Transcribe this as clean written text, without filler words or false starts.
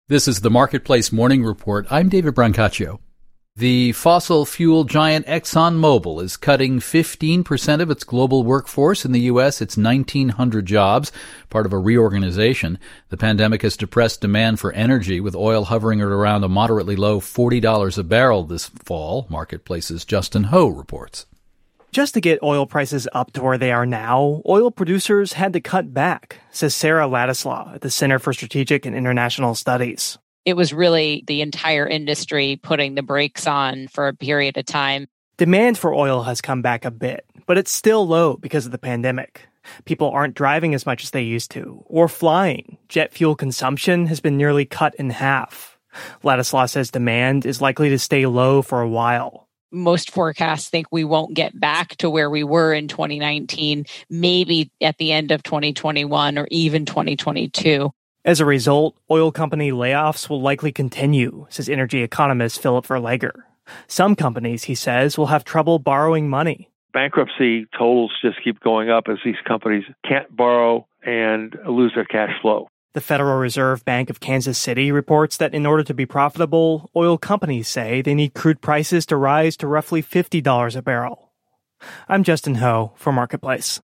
This is the Marketplace Morning Report. I'm David Brancaccio. The fossil fuel giant ExxonMobil is cutting 15% of its global workforce. In the U.S., it's 1,900 jobs, part of a reorganization. The pandemic has depressed demand for energy, with oil hovering at around a moderately low $40 a barrel this fall. Marketplace's Justin Ho reports. Just to get oil prices up to where they are now, oil producers had to cut back, says Sarah Ladislaw at the Center for Strategic and International Studies. It was really the entire industry putting the brakes on for a period of time. Demand for oil has come back a bit, but it's still low because of the pandemic. People aren't driving as much as they used to, or flying. Jet fuel consumption has been nearly cut in half. Ladislaw says demand is likely to stay low for a while. Most forecasts think we won't get back to where we were in 2019, maybe at the end of 2021 or even 2022. As a result, oil company layoffs will likely continue, says energy economist Philip Verlager. Some companies, he says, will have trouble borrowing money. Bankruptcy totals just keep going up as these companies can't borrow and lose their cash flow. The Federal Reserve Bank of Kansas City reports that in order to be profitable, oil companies say they need crude prices to rise to roughly $50 a barrel. I'm Justin Ho for Marketplace.